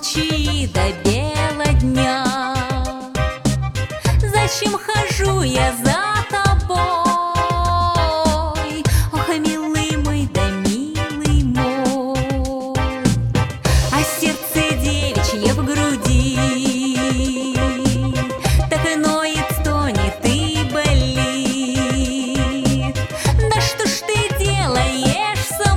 ночи до бела дня. Зачем хожу я за тобой? Ох, милый мой, да милый мой, а сердце девичье в груди так и ноет, стонет и болит. Да что ж ты делаешь со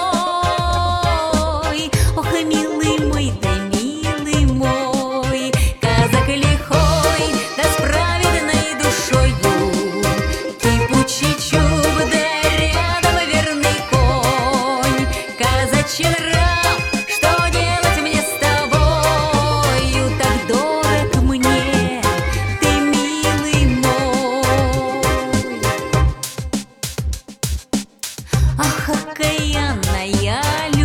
мной? Ох, милый мой, да милый мой, казак лихой, да с праведной душою, кипучий чуб, да рядом верный конь. Казачий нрав, что делать мне с тобою? Так дорог мне ты, милый мой. Ах, окаянная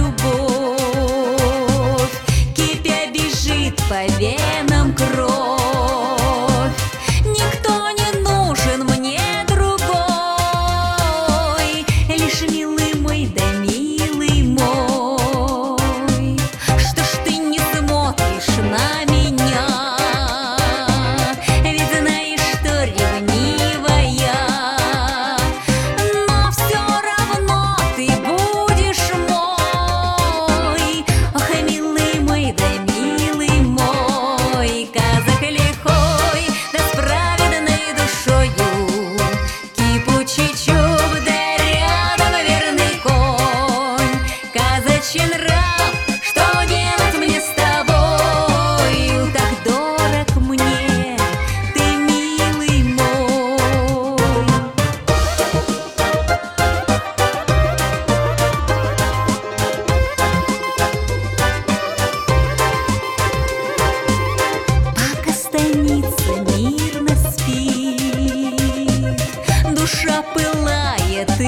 любовь, кипя бежит по венам кровь. Никто не нужен мне другой, лишь милый мой, да милый мой. Что ж ты не смотришь на меня? Ведь знаешь, что ревнивая, но все равно ты будешь мой. Ох, милый мой, да милый мой, казак лихой, да с праведной душою, кипучий чуб, да рядом верный конь. Казачий нрав, что делать мне с тобою? Так дорог мне ты, милый мой. Пока станица мирно спит, душа пылает и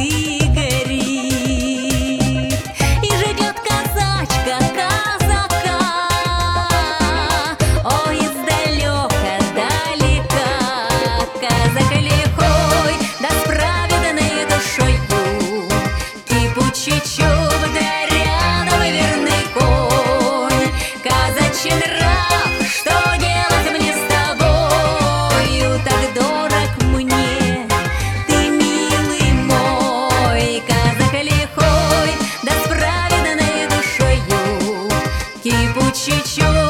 горит, и ждет казачка казака. Ой, издалека, далека, казак лихой, да с праведной душою, кипучий чуб, да рядом верный конь. Казачий нрав, что делать мне с тобою? Так дорог мне ты, милый мой, казак лихой, да с праведной душою, кипучий чуб,